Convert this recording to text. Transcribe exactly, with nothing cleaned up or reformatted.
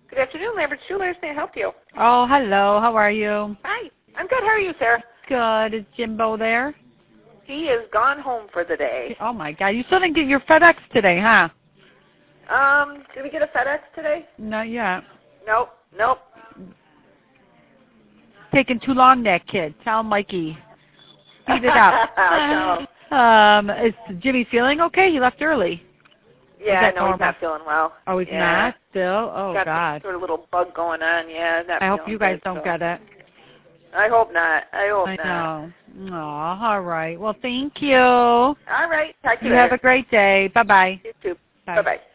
Good afternoon, Lambert Jewelers. May I help you? Oh, hello. How are you? Hi. I'm good. How are you, Sarah? Good. Is Jimbo there? He is gone home for the day. Oh, my God. You still didn't get your FedEx today, huh? Um, did we get a FedEx today? Not yet. Nope. Nope. Taking too long, that kid. Tell Mikey. Speed it up. No. um, is Jimmy feeling okay? He left early. Yeah, no, he's not feeling well. Oh, he's yeah. not still? Oh, Got God. Got sort of little bug going on, yeah. Not I hope feeling you guys good, don't so. get it. I hope not. I hope I not. know. Aw, all right. Well, thank you. All right. Talk to you You later. have a great day. Bye-bye. You too. Bye. Bye-bye.